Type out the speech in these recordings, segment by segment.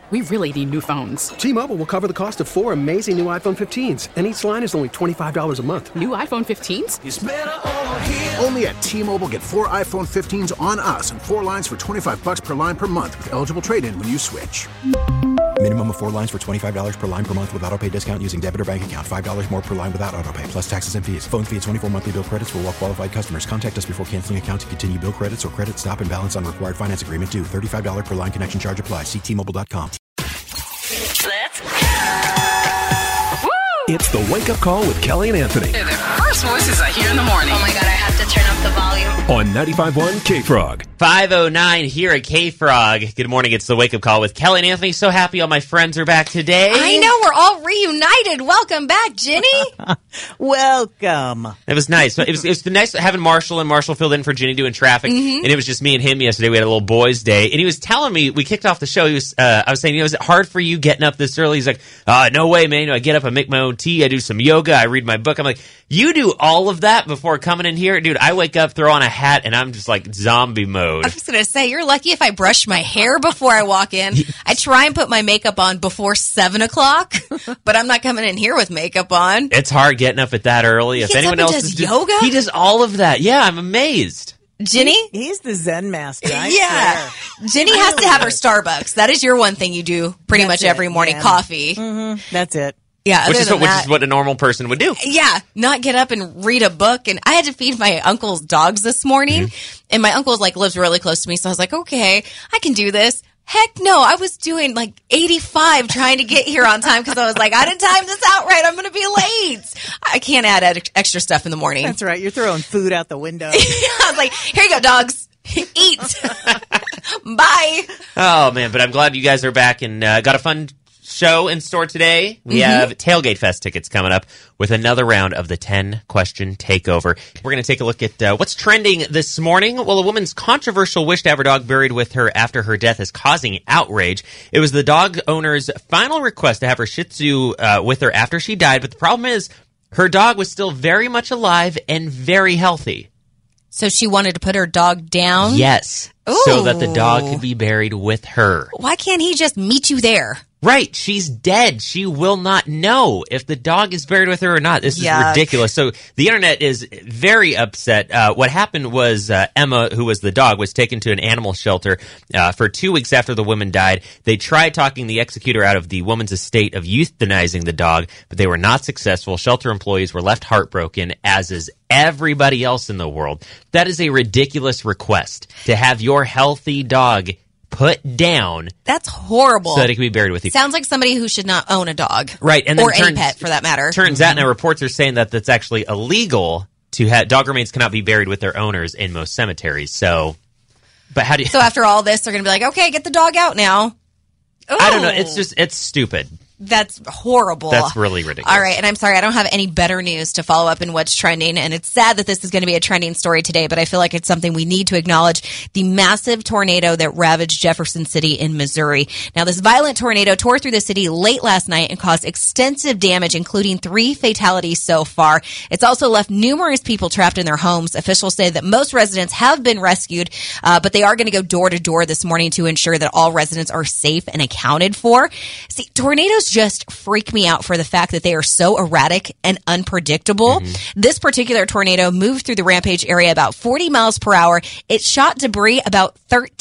We really need new phones. T-Mobile will cover the cost of 4 amazing new iPhone 15s, and each line is only $25 a month. New iPhone 15s? It's better over here. Only at T-Mobile, get 4 iPhone 15s on us and 4 lines for $25 per line per month with eligible trade-in when you switch. Minimum of 4 lines for $25 per line per month with autopay discount using debit or bank account. $5 more per line without autopay, plus taxes and fees. Phone fee at 24 monthly bill credits for well-qualified customers. Contact us before canceling account to continue bill credits or credit stop and balance on required finance agreement due. $35 per line connection charge applies. See T-Mobile.com. Let's go. It's the Wake Up Call with Kelly and Anthony. They're the first voices I hear in the morning. Oh my God, I have to turn up the volume. On 95.1 K-Frog. 5:09 here at K-Frog. Good morning. It's the Wake Up Call with Kelly and Anthony. So happy all my friends are back today. I know. We're all reunited. Welcome back, Jenny. Welcome. It was nice. It was nice having Marshall, and Marshall filled in for Jenny doing traffic. And it was just me and him yesterday. We had a little boys' day. And he was telling me, we kicked off the show. I was saying, is it hard for you getting up this early? He's like, no way, man. I get up, I make my own tea, I do some yoga, I read my book. I'm like, you do all of that before coming in here? Dude, I wake up, throw on a hat, and I'm just like zombie mode. I was going to say, you're lucky if I brush my hair before I walk in. I try and put my makeup on before 7 o'clock, but I'm not coming in here with makeup on. It's hard getting up at that early. If anyone else does yoga? He does all of that. Yeah, I'm amazed. Jenny? He's the Zen master. Yeah. Jenny has to have her Starbucks. That is your one thing you do pretty much every morning. Yeah. Coffee. Mm-hmm. That's it. Yeah, which is what a normal person would do. Yeah, not get up and read a book. And I had to feed my uncle's dogs this morning, and my uncle lives really close to me, so I was like, okay, I can do this. Heck no, I was doing 85 trying to get here on time because I was like, I didn't time this out right. I'm going to be late. I can't add extra stuff in the morning. That's right. You're throwing food out the window. I was like, here you go, dogs. Eat. Bye. Oh, man, but I'm glad you guys are back and got a fun show in store today. We have Tailgate Fest tickets coming up with another round of the 10-question takeover. We're going to take a look at what's trending this morning. Well, a woman's controversial wish to have her dog buried with her after her death is causing outrage. It was the dog owner's final request to have her Shih Tzu with her after she died, but the problem is her dog was still very much alive and very healthy. So she wanted to put her dog down? Yes. Ooh. So that the dog could be buried with her. Why can't he just meet you there? Right. She's dead. She will not know if the dog is buried with her or not. This is ridiculous. So the internet is very upset. What happened was Emma, who was the dog, was taken to an animal shelter for 2 weeks after the woman died. They tried talking the executor out of the woman's estate of euthanizing the dog, but they were not successful. Shelter employees were left heartbroken, as is everybody else in the world. That is a ridiculous request, to have your healthy dog put down. That's horrible. So that it can be buried with you. Sounds like somebody who should not own a dog. Right. And then or a pet, for that matter. Turns out now reports are saying that that's actually illegal to have. Dog remains cannot be buried with their owners in most cemeteries. So, but how do you... So after all this, they're going to be like, okay, get the dog out now. Ooh. I don't know. It's stupid. That's horrible. That's really ridiculous. All right, and I'm sorry, I don't have any better news to follow up in what's trending, and it's sad that this is going to be a trending story today, but I feel like it's something we need to acknowledge: the massive tornado that ravaged Jefferson City in Missouri. Now, this violent tornado tore through the city late last night and caused extensive damage, including 3 fatalities so far. It's also left numerous people trapped in their homes. Officials say that most residents have been rescued, but they are going to go door to door this morning to ensure that all residents are safe and accounted for. See, tornadoes just freak me out for the fact that they are so erratic and unpredictable. This particular tornado moved through the Rampage area about 40 miles per hour. It shot debris about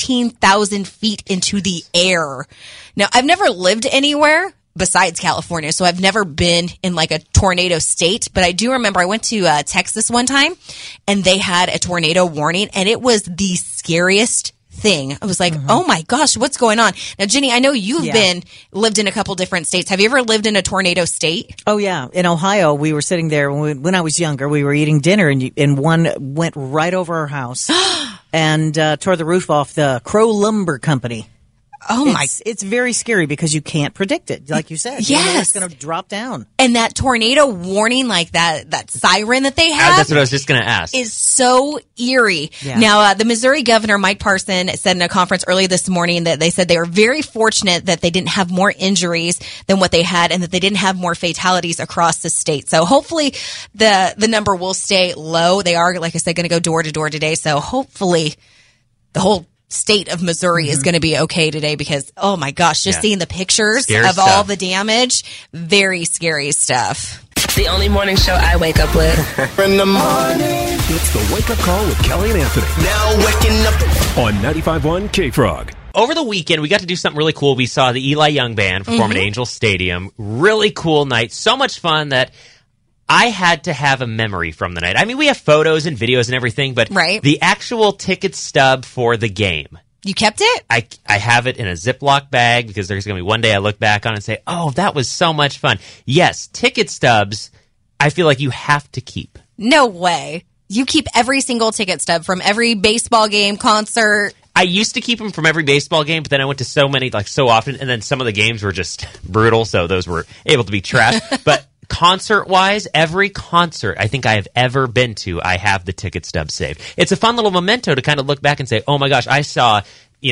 13,000 feet into the air. Now, I've never lived anywhere besides California, so I've never been in a tornado state, but I do remember I went to Texas one time and they had a tornado warning, and it was the scariest thing. I was like, oh my gosh, what's going on? Now, Jenny, I know you've lived in a couple different states. Have you ever lived in a tornado state? Oh, yeah. In Ohio, we were sitting there when I was younger. We were eating dinner, and one went right over our house and tore the roof off the Crow Lumber Company. Oh my! It's very scary because you can't predict it, like you said. Yes, you know it's going to drop down. And that tornado warning, that siren that they have, that's what I was just going to ask, is so eerie. Yeah. Now, the Missouri governor Mike Parson said in a conference early this morning that they said they were very fortunate that they didn't have more injuries than what they had, and that they didn't have more fatalities across the state. So hopefully, the number will stay low. They are, like I said, going to go door to door today. So hopefully, the whole state of Missouri is going to be okay today because, oh my gosh, just seeing the pictures Scary of stuff. all the damage, very scary stuff. The only morning show I wake up with. In the morning. It's the Wake Up Call with Kelly and Anthony. Now waking up on 95.1 K-Frog. Over the weekend, we got to do something really cool. We saw the Eli Young Band perform at Angel Stadium. Really cool night. So much fun that I had to have a memory from the night. I mean, we have photos and videos and everything, but the actual ticket stub for the game. You kept it? I have it in a Ziploc bag because there's going to be one day I look back on it and say, oh, that was so much fun. Yes, ticket stubs, I feel like you have to keep. No way. You keep every single ticket stub from every baseball game, concert. I used to keep them from every baseball game, but then I went to so many, like so often, and then some of the games were just brutal, so those were able to be trashed. But concert-wise, every concert I think I have ever been to, I have the ticket stub saved. It's a fun little memento to kind of look back and say, oh my gosh, I saw,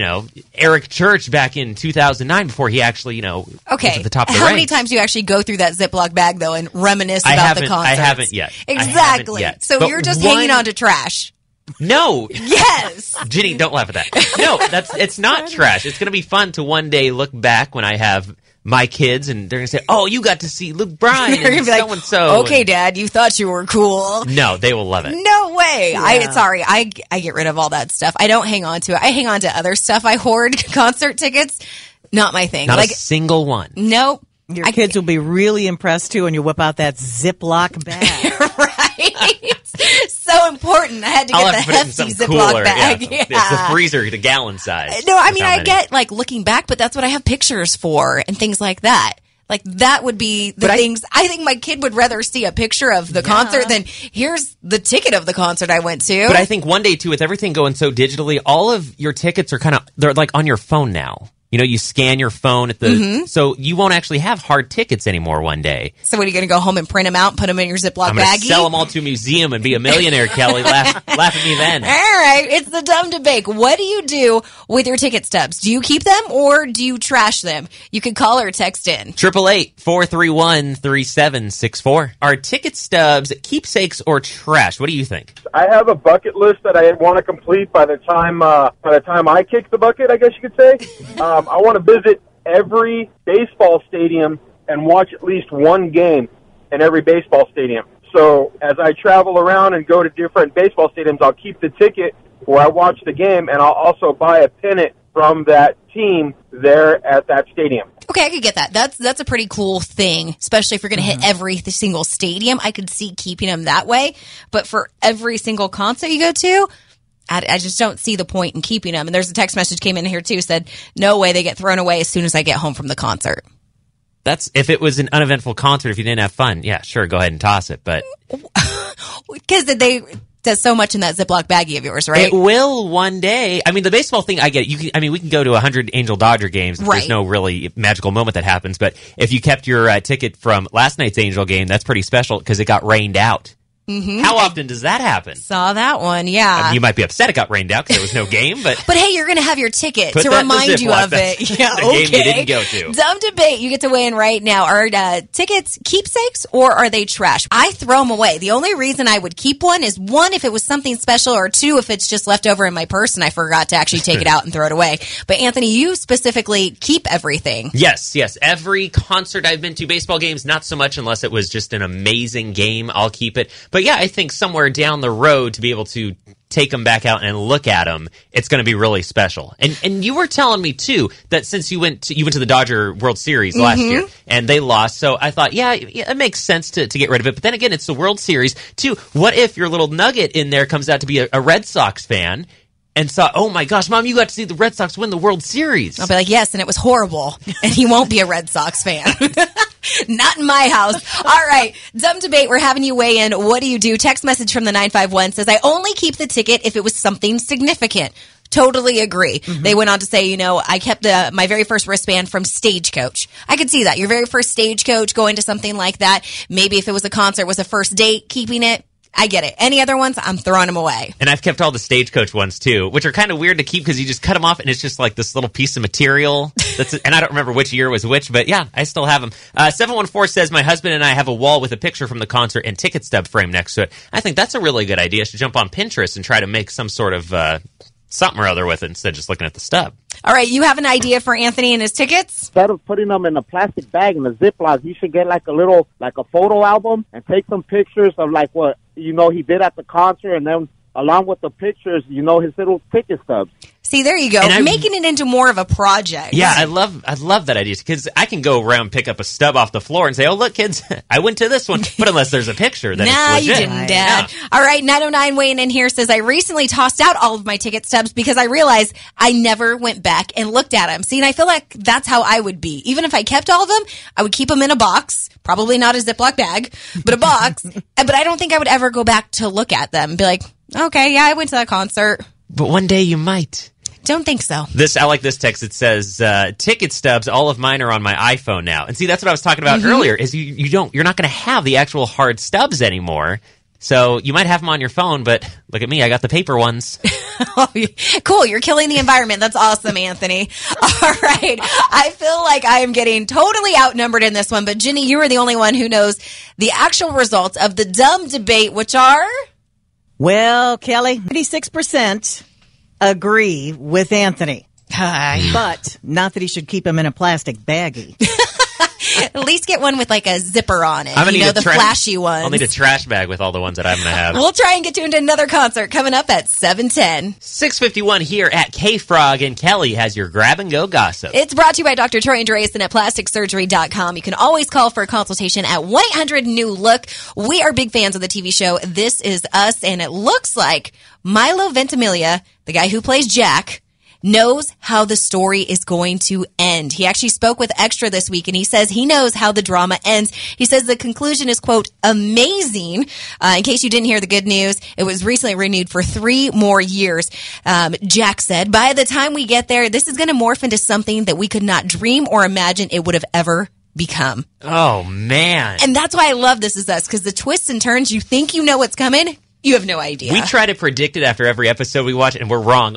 Eric Church back in 2009 before he actually, was at the top of the ranks. How many times do you actually go through that Ziploc bag, though, and reminisce about the concert? I haven't yet. Exactly. So But you're just hanging on to trash. No. Yes. Ginny, don't laugh at that. No, it's not trash. It's going to be fun to one day look back when I have my kids and they're going to say, oh, you got to see Luke Bryan and so-and-so. Okay, Dad, you thought you were cool. No, they will love it. No way. Yeah. I get rid of all that stuff. I don't hang on to it. I hang on to other stuff. I hoard concert tickets. Not my thing. Not a single one. Nope. Your kids will be really impressed, too, when you whip out that Ziploc bag. Right? So important. I had to get the hefty Ziploc bag. Yeah. It's the freezer, the gallon size. No, I mean, I get, looking back, but that's what I have pictures for and things like that. Like, that would be the things. I think my kid would rather see a picture of the concert than here's the ticket of the concert I went to. But I think one day, too, with everything going so digitally, all of your tickets are they're like on your phone now. You scan your phone at the, so you won't actually have hard tickets anymore one day. So what, are you going to go home and print them out and put them in your Ziploc baggie? I'm going to sell them all to a museum and be a millionaire, Kelly. Laugh at me then. All right. It's the Dumb Debate. What do you do with your ticket stubs? Do you keep them or do you trash them? You can call or text in. 888-431-3764. Are ticket stubs keepsakes or trash? What do you think? I have a bucket list that I want to complete by the time I kick the bucket, I guess you could say. I want to visit every baseball stadium and watch at least one game in every baseball stadium. So as I travel around and go to different baseball stadiums, I'll keep the ticket where I watch the game, and I'll also buy a pennant from that team there at that stadium. Okay, I could get that. That's a pretty cool thing, especially if you're going to hit every single stadium. I could see keeping them that way. But for every single concert you go to, I just don't see the point in keeping them. And there's a text message came in here, too, said, no way, they get thrown away as soon as I get home from the concert. That's if it was an uneventful concert, if you didn't have fun, yeah, sure, go ahead and toss it. But because does so much in that Ziploc baggie of yours, right? It will one day. I mean, the baseball thing, I get it. We can go to 100 Angel Dodger games. Right. There's no really magical moment that happens. But if you kept your ticket from last night's Angel game, that's pretty special because it got rained out. Mm-hmm. How often does that happen? Saw that one, yeah. You might be upset it got rained out because there was no game, but hey, you're going to have your ticket to remind you of it. Yeah, okay. Game you didn't go to. Dumb Debate. You get to weigh in right now. Are tickets keepsakes or are they trash? I throw them away. The only reason I would keep one is one, if it was something special, or two, if it's just left over in my purse and I forgot to actually take it out and throw it away. But Anthony, you specifically keep everything. Yes. Every concert I've been to, baseball games, not so much unless it was just an amazing game. I'll keep it. But yeah, I think somewhere down the road to be able to take them back out and look at them, it's going to be really special. And you were telling me too that since you went to the Dodger World Series last year and they lost, so I thought, yeah, it makes sense to get rid of it. But then again, it's the World Series too. What if your little nugget in there comes out to be a Red Sox fan and saw, oh my gosh, Mom, you got to see the Red Sox win the World Series? I'll be like, yes, and it was horrible. And he won't be a Red Sox fan. Not in my house. All right. Dumb Debate. We're having you weigh in. What do you do? Text message from the 951 says, I only keep the ticket if it was something significant. Totally agree. They went on to say, I kept my very first wristband from Stagecoach. I could see that. Your very first Stagecoach, going to something like that. Maybe if it was a concert, was a first date, keeping it. I get it. Any other ones, I'm throwing them away. And I've kept all the Stagecoach ones, too, which are kind of weird to keep because you just cut them off and it's just like this little piece of material. And I don't remember which year was which, but yeah, I still have them. 714 says, my husband and I have a wall with a picture from the concert and ticket stub frame next to it. I think that's a really good idea. I should jump on Pinterest and try to make some sort of something or other with it instead of just looking at the stub. All right, you have an idea for Anthony and his tickets? Instead of putting them in a plastic bag in a Ziploc, you should get like a photo album and take some pictures of like what, he did at the concert, and then along with the pictures, his little ticket stubs. See, there you go. Making it into more of a project. Yeah, I love that idea because I can go around, pick up a stub off the floor and say, oh, look, kids, I went to this one. But unless there's a picture, then it's legit. You didn't, Dad. Yeah. All right, 909 weighing in here says, I recently tossed out all of my ticket stubs because I realized I never went back and looked at them. See, and I feel like that's how I would be. Even if I kept all of them, I would keep them in a box, probably not a Ziploc bag, but a box. But I don't think I would ever go back to look at them and be like, okay, yeah, I went to that concert. But one day you might. Don't think so. I like this text. It says, ticket stubs, all of mine are on my iPhone now. And see, that's what I was talking about earlier, is you're not going to have the actual hard stubs anymore. So you might have them on your phone, but look at me, I got the paper ones. Cool, you're killing the environment. That's awesome, Anthony. All right, I feel like I am getting totally outnumbered in this one, but Ginny, you are the only one who knows the actual results of the dumb debate, which are... Well, Kelly, 86% agree with Anthony. But not that he should keep them in a plastic baggie. At least get one with like a zipper on it. The flashy ones. I'll need a trash bag with all the ones that I'm going to have. We'll try and get you into another concert coming up at 7:10. 6:51 here at K-Frog, and Kelly has your grab-and-go gossip. It's brought to you by Dr. Troy Andreasen at PlasticSurgery.com. You can always call for a consultation at 1-800-NEW-LOOK. We are big fans of the TV show This Is Us, and it looks like Milo Ventimiglia, the guy who plays Jack, knows how the story is going to end. He actually spoke with Extra this week, and he says he knows how the drama ends. He says the conclusion is, quote, amazing. In case you didn't hear the good news, it was recently renewed for 3 more years. Jack said, by the time we get there, this is going to morph into something that we could not dream or imagine it would have ever become. Oh, man. And that's why I love This Is Us, because the twists and turns, you think you know what's coming, you have no idea. We try to predict it after every episode we watch, and we're wrong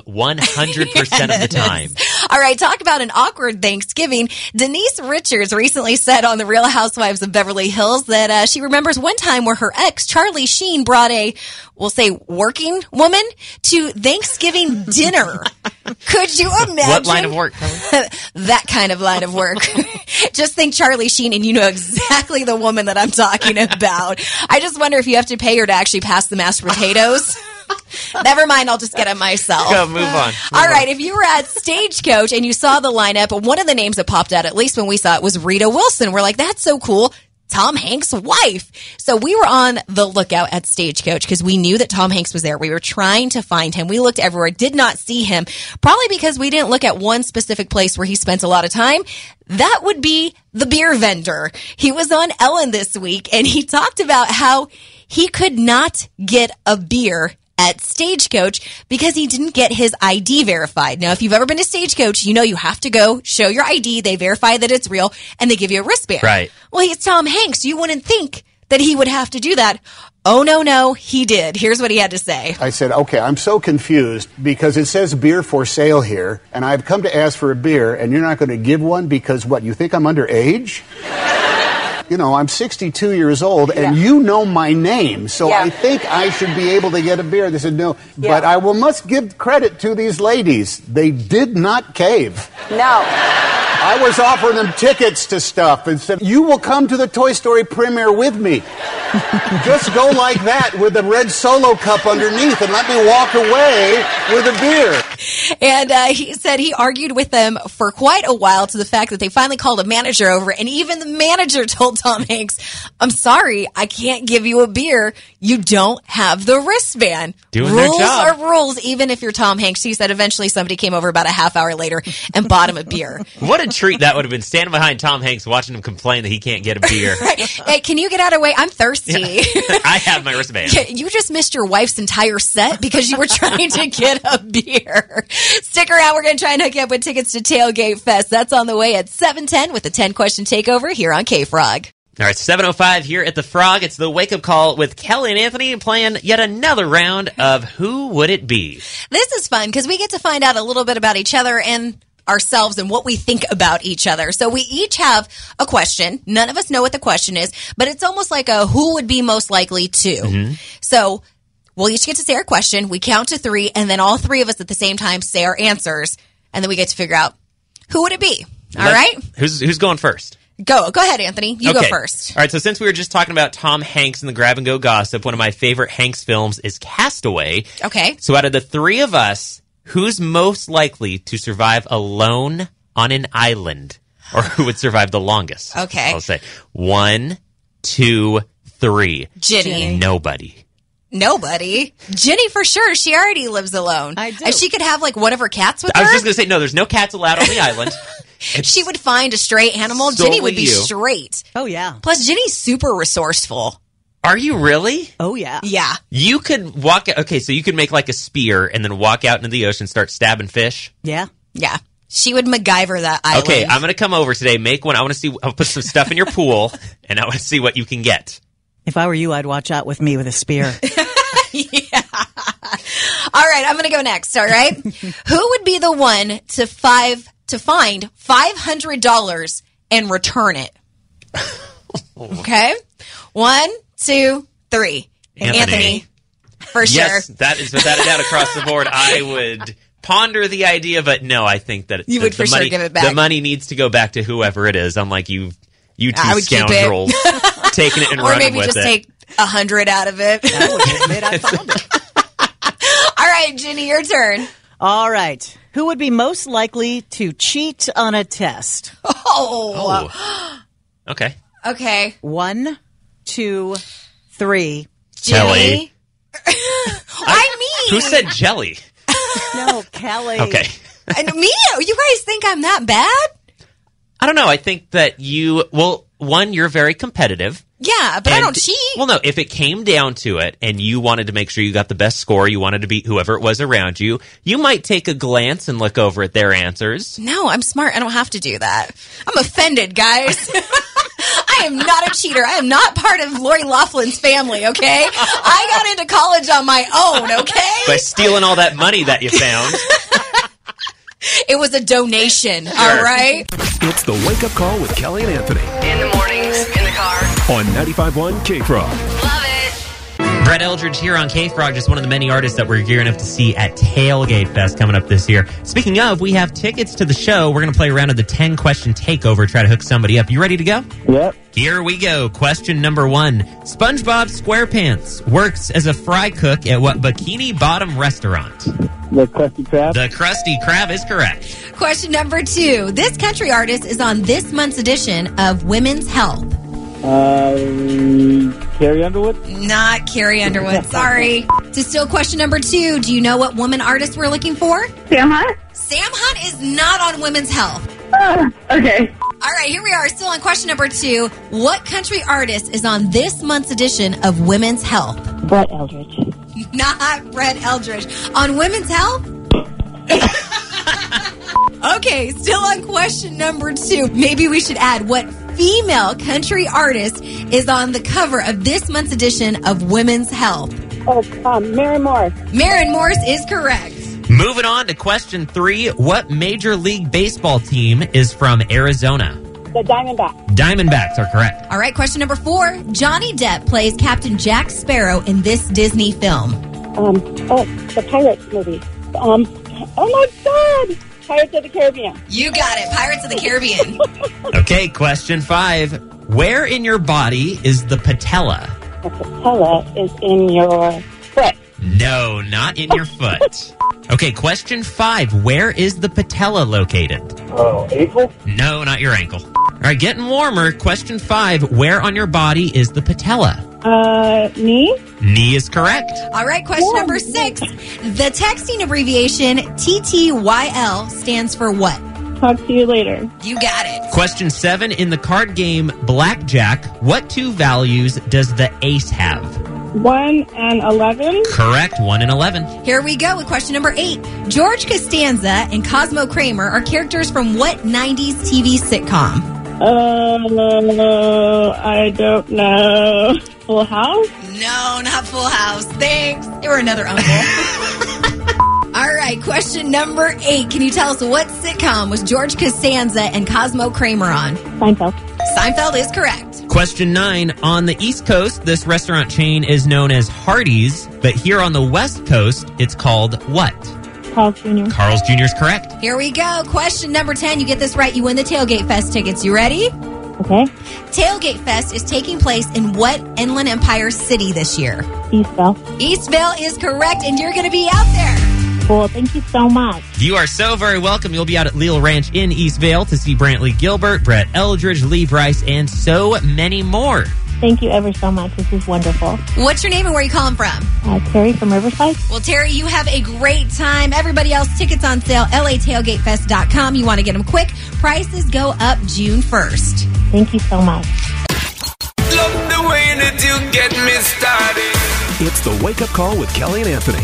100% of the time. All right, talk about an awkward Thanksgiving. Denise Richards recently said on The Real Housewives of Beverly Hills that she remembers one time where her ex, Charlie Sheen, brought a, we'll say, working woman to Thanksgiving dinner. Could you imagine? What line of work? That kind of line of work. Just think Charlie Sheen, and you know exactly the woman that I'm talking about. I just wonder if you have to pay her to actually pass the mashed potatoes. Never mind, I'll just get it myself. Go, move on. All right, if you were at Stagecoach and you saw the lineup, one of the names that popped out, at least when we saw it, was Rita Wilson. We're like, that's so cool. Tom Hanks' wife. So we were on the lookout at Stagecoach because we knew that Tom Hanks was there. We were trying to find him. We looked everywhere, did not see him, probably because we didn't look at one specific place where he spent a lot of time. That would be the beer vendor. He was on Ellen this week, and he talked about how he could not get a beer at Stagecoach because he didn't get his ID verified. Now, if you've ever been to Stagecoach, you know you have to go show your ID. They verify that it's real, and they give you a wristband. Right. Well, he's Tom Hanks. You wouldn't think that he would have to do that. Oh, no, he did. Here's what he had to say. I said, okay, I'm so confused because it says beer for sale here, and I've come to ask for a beer, and you're not going to give one because, what, you think I'm underage? You know, I'm 62 years old, and you know my name, so I think I should be able to get a beer. They said, no, but I must give credit to these ladies. They did not cave. No. I was offering them tickets to stuff and said, you will come to the Toy Story premiere with me. Just go like that with a red Solo cup underneath and let me walk away with a beer. And he said he argued with them for quite a while to the fact that they finally called a manager over, and even the manager told Tom Hanks, I'm sorry, I can't give you a beer. You don't have the wristband. Doing their job. Rules are rules, even if you're Tom Hanks. He said eventually somebody came over about a half hour later and bought him a beer. What a treat that would have been, standing behind Tom Hanks watching him complain that he can't get a beer. Right. Hey, can you get out of the way? I'm thirsty. Yeah. I have my wristband. You just missed your wife's entire set because you were trying to get a beer. Stick around. We're going to try and hook you up with tickets to Tailgate Fest. That's on the way at 7:10 with the 10-question takeover here on K-Frog. All right, 7:05 here at the Frog. It's the wake-up call with Kelly and Anthony playing yet another round of Who Would It Be? This is fun because we get to find out a little bit about each other and ourselves and what we think about each other. So we each have a question. None of us know what the question is, but it's almost like a who would be most likely to. Mm-hmm. So We'll each get to say our question. We count to 3, and then all 3 of us at the same time say our answers, and then we get to figure out who would it be. All right? Who's going first? Go ahead, Anthony. You go first. All right, so since we were just talking about Tom Hanks and the Grab and Go Gossip, one of my favorite Hanks films is Castaway. Okay. So out of the 3 of us, who's most likely to survive alone on an island? Or who would survive the longest? Okay. I'll say 1, 2, 3. Ginny. Nobody. Ginny, for sure. She already lives alone. I do. And she could have, like, one of her cats with her. I was just going to say, no, there's no cats allowed on the island. She would find a stray animal. Ginny would be straight. Oh, yeah. Plus, Ginny's super resourceful. Are you really? Oh, yeah. Yeah. You could walk... Okay, so you could make like a spear and then walk out into the ocean and start stabbing fish? Yeah. Yeah. She would MacGyver that island. Okay, I'm going to come over today, make one. I want to see... I'll put some stuff in your pool, and I want to see what you can get. If I were you, I'd watch out with me with a spear. Yeah. All right, I'm going to go next, all right? Who would be the one to find $500 and return it? Okay? 1, 2, 3. Anthony. For sure. Yes, that is without a doubt across the board. I would ponder the idea, but no, I think that you would for sure give it back. The money needs to go back to whoever it is, unlike you two scoundrels taking it and running with it. Or maybe just take 100 out of it. I would admit I found it. All right, Ginny, your turn. All right. Who would be most likely to cheat on a test? Oh. Okay. Okay. 1, 2, 3. Jelly. Who said jelly? No, Kelly. Okay. And me? You guys think I'm that bad? I don't know. I think that you're very competitive. Yeah, but I don't cheat. Well, no, if it came down to it and you wanted to make sure you got the best score, you wanted to beat whoever it was around you, you might take a glance and look over at their answers. No, I'm smart. I don't have to do that. I'm offended, guys. I am not a cheater. I am not part of Lori Laughlin's family, okay? I got into college on my own, okay? By stealing all that money that you found. It was a donation, all right? It's the Wake Up Call with Kelly and Anthony. In the mornings, in the car. On 95.1 K-Frog. Love it. Brett Eldridge here on K-Frog, just one of the many artists that we're gearing up to see at Tailgate Fest coming up this year. Speaking of, we have tickets to the show. We're going to play around of the 10-question takeover, try to hook somebody up. You ready to go? Yep. Here we go. Question number 1. SpongeBob SquarePants works as a fry cook at what Bikini Bottom restaurant? The Krusty Krab. The Krusty Krab is correct. Question number 2. This country artist is on this month's edition of Women's Health. Carrie Underwood? Not Carrie Underwood, sorry. So still question number 2. Do you know what woman artist we're looking for? Sam Hunt? Sam Hunt is not on Women's Health. Okay. All right, here we are, still on question number 2. What country artist is on this month's edition of Women's Health? Brett Eldridge. Not Brett Eldridge. On Women's Health? Okay, still on question number 2. Maybe we should add what female country artist is on the cover of this month's edition of Women's Health. Maren Morris. Maren Morris is correct. Moving on to question 3. What Major League Baseball team is from Arizona? The Diamondbacks. Diamondbacks are correct. All right, question number 4. Johnny Depp plays Captain Jack Sparrow in this Disney film. The Pirates movie. Oh my God! Pirates of the Caribbean. You got it. Pirates of the Caribbean. Okay, question 5. Where in your body is the patella? The patella is in your foot. No, not in your foot. Okay, question 5. Where is the patella located? Ankle? No, not your ankle. All right, getting warmer. Question 5. Where on your body is the patella? Knee? Knee is correct. All right, question number 6. The texting abbreviation TTYL stands for what? Talk to you later. You got it. Question 7. In the card game Blackjack, what 2 values does the ace have? 1 and 11. Correct, 1 and 11. Here we go with question number 8. George Costanza and Cosmo Kramer are characters from what 90s TV sitcom? I don't know. Full House? No, not Full House. Thanks. You were another uncle. All right, question number 8. Can you tell us what sitcom was George Costanza and Cosmo Kramer on? Seinfeld. Seinfeld is correct. Question 9. On the East Coast, this restaurant chain is known as Hardee's, but here on the West Coast, it's called what? Carl's Jr. Carl's Jr. is correct. Here we go. Question number 10. You get this right, you win the Tailgate Fest tickets. You ready? Okay. Tailgate Fest is taking place in what Inland Empire city this year? Eastville. Eastville is correct, and you're going to be out there. Cool. Thank you so much. You are so very welcome. You'll be out at Leal Ranch in Eastvale to see Brantley Gilbert, Brett Eldridge, Lee Bryce, and so many more. Thank you ever so much. This is wonderful. What's your name and where are you calling from? Terry from Riverside. Well, Terry, you have a great time. Everybody else, tickets on sale, LATailgatefest.com. You want to get them quick. Prices go up June 1st. Thank you so much. Love the way that you get me started. It's the Wake Up Call with Kelly and Anthony.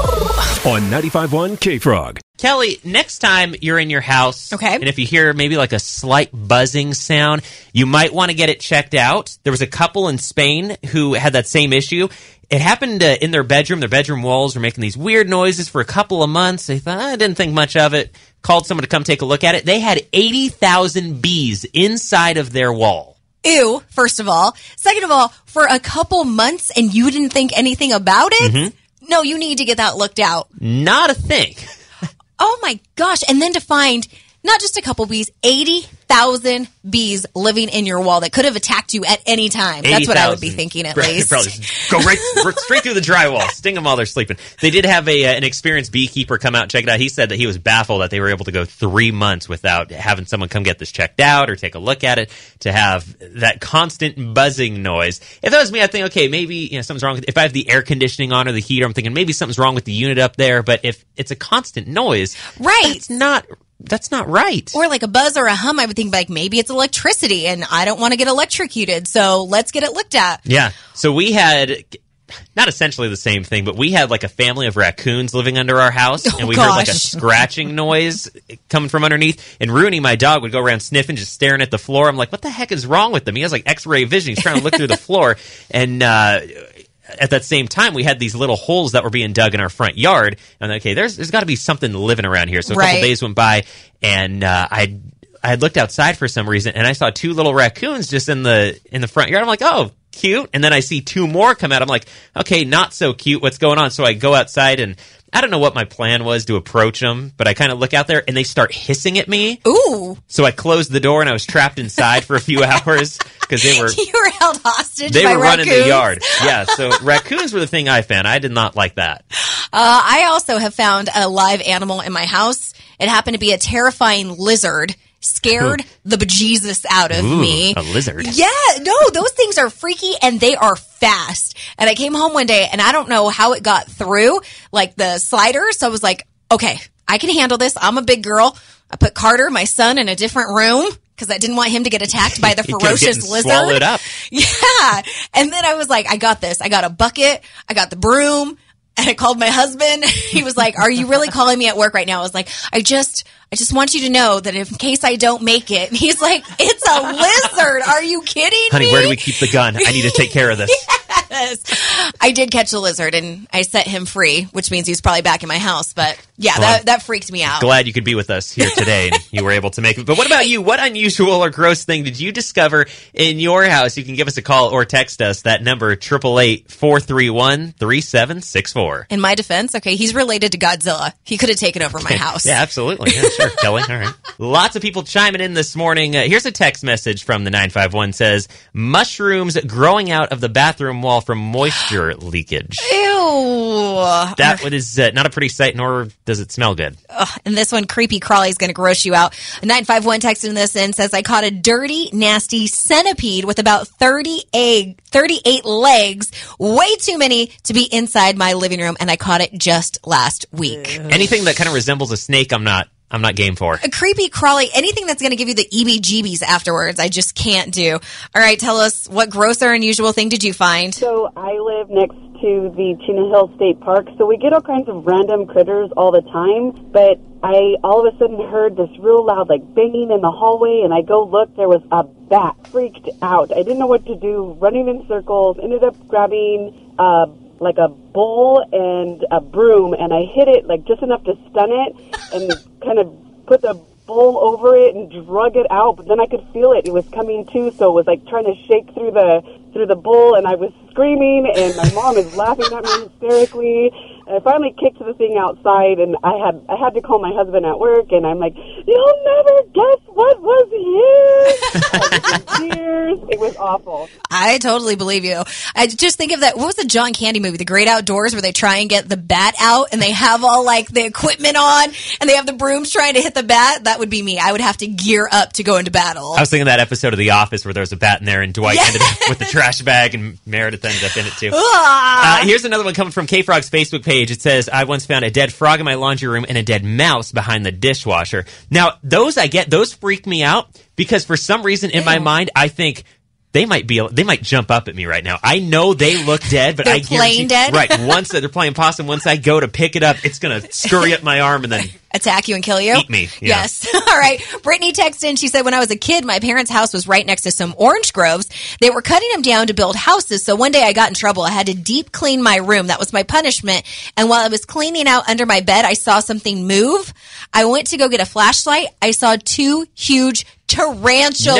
On 95.1 K-Frog. Kelly, next time you're in your house, okay, and if you hear maybe like a slight buzzing sound, you might want to get it checked out. There was a couple in Spain who had that same issue. It happened in their bedroom. Their bedroom walls were making these weird noises for a couple of months. They thought, I didn't think much of it. Called someone to come take a look at it. They had 80,000 bees inside of their wall. Ew, first of all. Second of all, for a couple months and you didn't think anything about it? Mm-hmm. No, you need to get that looked out. Not a thing. Oh my gosh. And then to find not just a couple bees, 80,000 bees living in your wall that could have attacked you at any time. That's what I would be thinking at least. Probably go right straight through the drywall, sting them while they're sleeping. They did have an experienced beekeeper come out and check it out. He said that he was baffled that they were able to go 3 months without having someone come get this checked out or take a look at it, to have that constant buzzing noise. If that was me, I'd think, okay, maybe something's wrong with it. If I have the air conditioning on or the heater, I'm thinking maybe something's wrong with the unit up there. But if it's a constant noise, right, that's not right. Or like a buzz or a hum, I would think like maybe it's electricity and I don't want to get electrocuted, so let's get it looked at. Yeah. So we had not essentially the same thing, but we had like a family of raccoons living under our house, and we heard like a scratching noise coming from underneath. And Rooney, my dog, would go around sniffing, just staring at the floor. I'm like, what the heck is wrong with him? He has like X-ray vision. He's trying to look through the floor. And at that same time, we had these little holes that were being dug in our front yard. And okay, there's got to be something living around here. So a couple days went by, and I had looked outside for some reason, and I saw 2 little raccoons just in the front yard. I'm like, oh, cute. And then I see 2 more come out. I'm like, okay, not so cute. What's going on? So I go outside, and I don't know what my plan was to approach them, but I kind of look out there, and they start hissing at me. Ooh. So I closed the door, and I was trapped inside for a few hours because they were... You were held hostage They by were raccoons. running the yard. Yeah, so raccoons were the thing I found. I did not like that. I also have found a live animal in my house. It happened to be a terrifying lizard. Scared the bejesus out of me. A lizard. Yeah, no, those things are freaky and they are fast. And I came home one day and I don't know how it got through, like the slider. So I was like, okay, I can handle this. I'm a big girl. I put Carter, my son, in a different room because I didn't want him to get attacked by the ferocious lizard. Swallowed up. Yeah. And then I was like, I got this. I got a bucket. I got the broom. And I called my husband. He was like, are you really calling me at work right now? I was like, I just want you to know that if, in case I don't make it. And he's like, it's a lizard. Are you kidding me? Honey, where do we keep the gun? I need to take care of this. Yes. I did catch the lizard and I set him free, which means he's probably back in my house. But yeah, Well, that freaked me out. Glad you could be with us here today and you were able to make it. But what about you? What unusual or gross thing did you discover in your house? You can give us a call or text us. That number, 888-431-3764. In my defense, okay, he's related to Godzilla. He could have taken over my house. Yeah, absolutely. Yeah, sure, Kelly. All right. Lots of people chiming in this morning. Here's a text message from the 951. Says, mushrooms growing out of the bathroom wall from moisture leakage. Ew. That is not a pretty sight, nor does it smell good. And this one, Creepy Crawly, is going to gross you out. 951 texted this in, says, I caught a dirty, nasty centipede with about 38 legs, way too many to be inside my living room, and I caught it just last week. Anything that kind of resembles a snake, I'm not game for. A Creepy Crawly, anything that's going to give you the EBGBs afterwards, I just can't do. All right, tell us, what gross or unusual thing did you find? So I live next to the Chino Hill State Park, so we get all kinds of random critters all the time, but I all of a sudden heard this real loud like banging in the hallway, and I go look, there was a bat. Freaked out. I didn't know what to do, running in circles, ended up grabbing like a bowl and a broom, and I hit it like just enough to stun it and kind of put the bowl over it and drug it out, but then I could feel it. It was coming too, so it was like trying to shake through the bowl, and I was screaming, and my mom is laughing at me hysterically. And I finally kicked the thing outside, and I had to call my husband at work, and I'm like, you'll never guess what was here. Tears. It was awful. I totally believe you. I just think of that. What was the John Candy movie, The Great Outdoors, where they try and get the bat out, and they have all like the equipment on, and they have the brooms trying to hit the bat? That would be me. I would have to gear up to go into battle. I was thinking that episode of The Office where there was a bat in there, and Dwight ended up with the trash bag, and Meredith ended up in it too. Here's another one coming from K-Frog's Facebook page. It says, I once found a dead frog in my laundry room and a dead mouse behind the dishwasher. Now, those freak me out because for some reason in my mind, I think they might jump up at me right now. I know they look dead, but they're I guarantee, playing dead? Right. Once they're playing possum, once I go to pick it up, it's going to scurry up my arm and then attack you and kill you? Eat me. Yeah. Yes. All right. Brittany texted in. She said, when I was a kid, my parents' house was right next to some orange groves. They were cutting them down to build houses. So one day I got in trouble. I had to deep clean my room. That was my punishment. And while I was cleaning out under my bed, I saw something move. I went to go get a flashlight. I saw 2 huge tarantulas.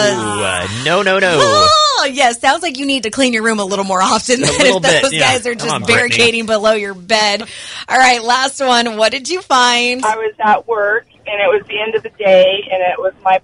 No. Oh, yes. Sounds like you need to clean your room a little more often than if those guys are just barricading below your bed. All right. Last one. What did you find? I was at work, and it was the end of the day, and it was my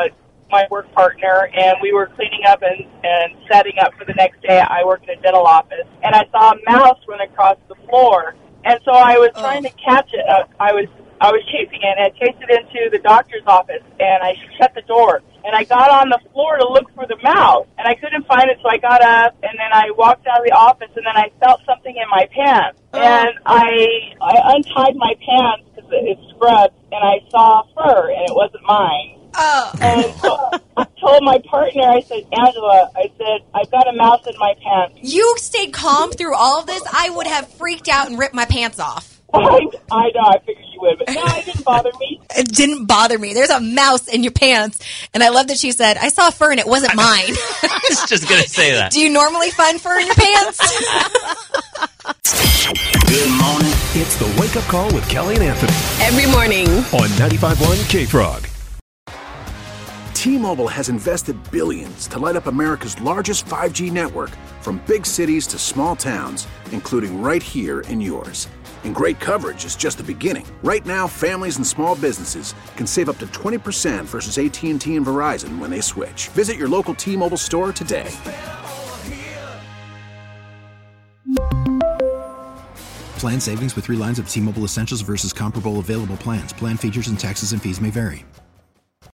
work partner, and we were cleaning up and setting up for the next day. I work in a dental office, and I saw a mouse run across the floor, and so I was trying to catch it. I was chasing it, and I chased it into the doctor's office, and I shut the door. And I got on the floor to look for the mouse, and I couldn't find it, so I got up, and then I walked out of the office, and then I felt something in my pants. And I untied my pants because it's scrubbed, and I saw fur, and it wasn't mine. And so I told my partner, I said, Angela, I've got a mouse in my pants. You stayed calm through all of this? I would have freaked out and ripped my pants off. I know, I figured you would, but no, it didn't bother me. It didn't bother me. There's a mouse in your pants. And I love that she said, I saw fur and it wasn't mine. I was just going to say that. Do you normally find fur in your pants? Good morning. It's the Wake Up Call with Kelly and Anthony. Every morning. On 95.1 K-Frog. T-Mobile has invested billions to light up America's largest 5G network, from big cities to small towns, including right here in yours. And great coverage is just the beginning. Right now, families and small businesses can save up to 20% versus AT&T and Verizon when they switch. Visit your local T-Mobile store today. Plan savings with 3 lines of T-Mobile Essentials versus comparable available plans. Plan features and taxes and fees may vary.